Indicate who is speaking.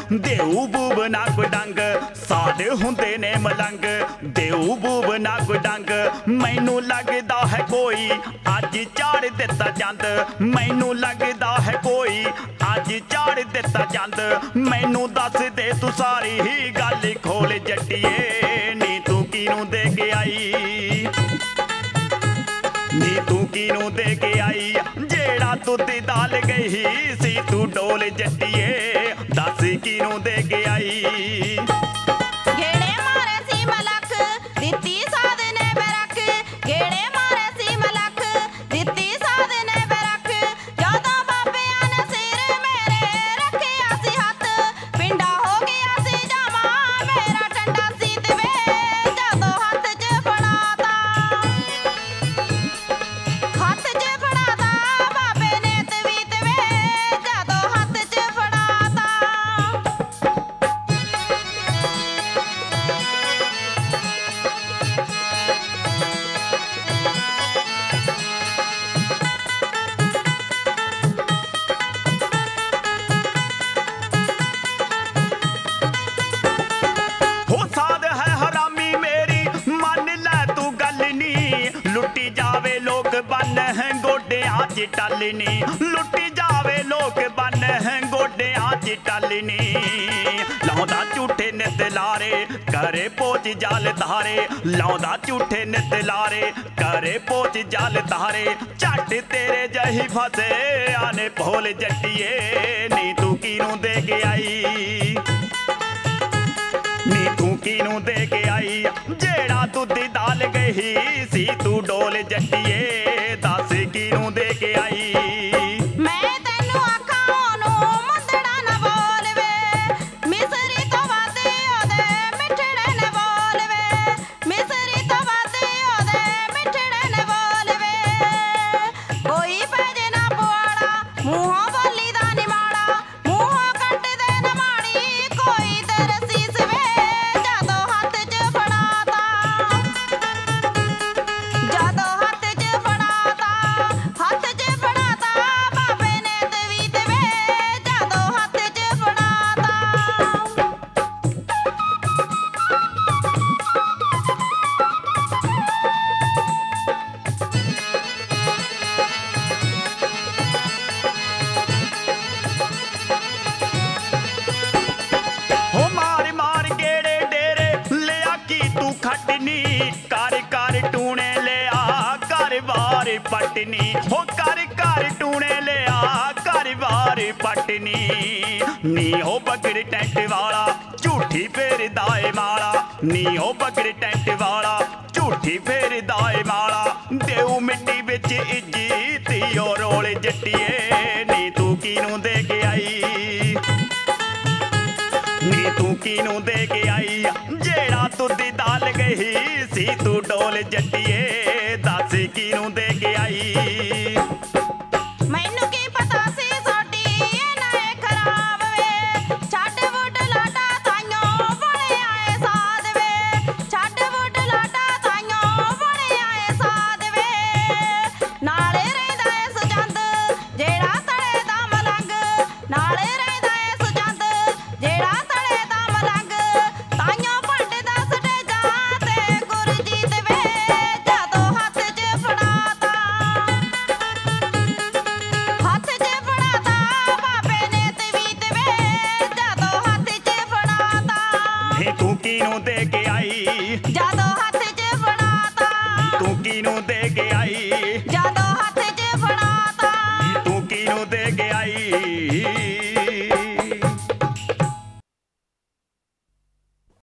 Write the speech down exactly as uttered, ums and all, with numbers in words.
Speaker 1: देऊ बूब ना कोई डंग साध हुंदे ने मलंग देऊ बूब ना कोई डंग मैनू लगदा है कोई अज चाड़ दिता चंद मैनू लगदा है कोई अज चाड़ दिता चंद मैनू दस दे तू सारी ही गल खोल जट्टिए नी तू किनू दे के आई नी तू किनू दे के आई जेड़ा दुध दाल गई सी तू डोल जट्टिए दस किनू दे के आई
Speaker 2: गेड़े मारे सी मलक दित्ती साध ने बैरक गेड़े मारे सी मलक दित्ती साध ने बैरक जदों बाबियां ने सिर मेरे रखिया सी हथ पिंडा हो गया सी जामा मेरा टंडा सी दवे जदों हथ च फड़ाता हथ च फड़ाता बाबे ने तवी तवे जदों हथ च फड़ाता
Speaker 1: हो साध है हरामी मेरी मन लै तू गल नी लुटी जावे लोग बन है गोडियां च टलनी लुटी जावे लोग बन है गोडियां च टलनी लाउंदा झूठे नित लारे करे पोच जाल धारे लाउंदा झूठे नित लारे करे पोच जाल धारे झट तेरे जही फसे आने भोल जट्टिए नी तू किनू दे के आई नी तू किनू दे के आई जेड़ा दुध दाल गई सी तू डोल जट्टिए दस किनू दे के आई
Speaker 2: मैं तैनू आखां ओनू मुंदड़ा ना बोल वे मिसरी तो वादे ओदे मिठड़े ने बोल वे मिसरी तो वादे ओदे मिठड़े ने बोल वे कोई पैजे ना पुआड़ा मूहों बोली दा नी माड़ा मूहों कंट दे न माड़ी कोई तेरे सीस वे जदों हथ च फड़ाता जदों हथ च फड़ाता हथ च फड़ाता बाबे ने तवी तवे जदों हथ च फड़ाता
Speaker 1: हो मार मार गेड़े डेरे लिया की तू खटनी कर कर टूने लिया कर बार पटनी हो कर कर टूने लिया कर बार पटनी नी हो बगड़ टेंट वाला झूठी फेर दाए माला नी हो बगड़ टेंट वाला झूठी फेर दाए माला देऊ मिट्टी बिच इज्जती ओ रोल जट्टिए नी तू किनू दे के आई नी तू किनू दे के आई जेड़ा दुध दाल गई सी तू डोल जट्टिए दस किनू दे के आई
Speaker 2: मैनू की पता सी सोडी इन्ना ए खराब वे छड्ड वुड लाडा ताइयों बणे आए साध वे छड्ड वुड लाडा ताइयों बणे आए साध वे नाले रहिंदा ए सुजंद जेड़ा तड़े दा मलंग नाले रहिंदा ए सुजंद जेड़ा तड़े दा मलंग ताइयों पंडदा सटेजा ते गुरजीत वे जदों हथ च फड़ाता हथ च फड़ाता बाबे ने तवी तवे जदों हथ च फड़ाता
Speaker 1: नी तू किनू दे के आई
Speaker 2: जदों हथ च फड़ाता
Speaker 1: तू किनू दे के आई
Speaker 2: जदों